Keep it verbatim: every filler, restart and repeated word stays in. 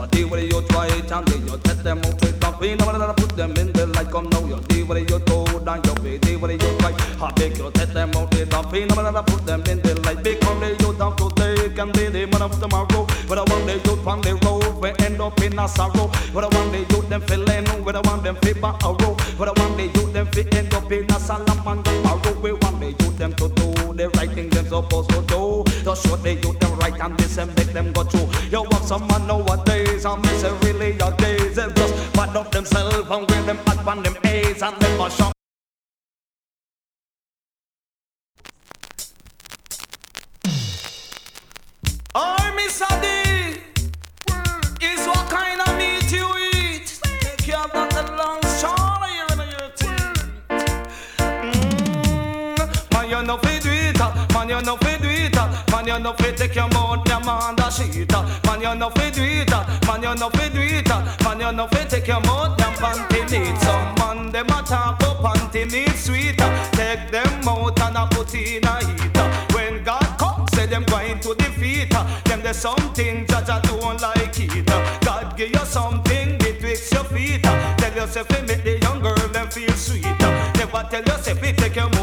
a deal with you try it and then you test them out with the pain. I'm gonna put them in the light, come now you deal with you go down your way, deal with you try. I beg you test them out with the pain. I'm gonna put them in the light, because they you down to take and be the man of tomorrow. But I want the youth on the road, we end up in a sorrow. But I want the youth them feeling, but I want them feel a row. But I want the youth them feel end up in a salam and tomorrow. We want the youth them to do the right thing them supposed to do. To show the youth them right and this and make them go through. You want some man nowadays, and miss it really your days. They just bad up themselves and wear them hot on them A's and them a shop. Oh, Miss Adi, is what kind of meat you eat? Take care of that long shawl here in your teeth. Mmm, man you no fit do it, man you no fit do it, man you no fit take your mouth, your man da shit. Man you no fit do it, man you no fit do it, man you no fit take your mouth, your panty neat. Some man them a talk up panty neat sweet. Take them out and a put in a heat. When God comes, say them going to defeat. Them there's something Jah Jah don't like it. God give you something betwixt your feet. Tell yourself to make the young girl them feel sweet. Never tell yourself to take your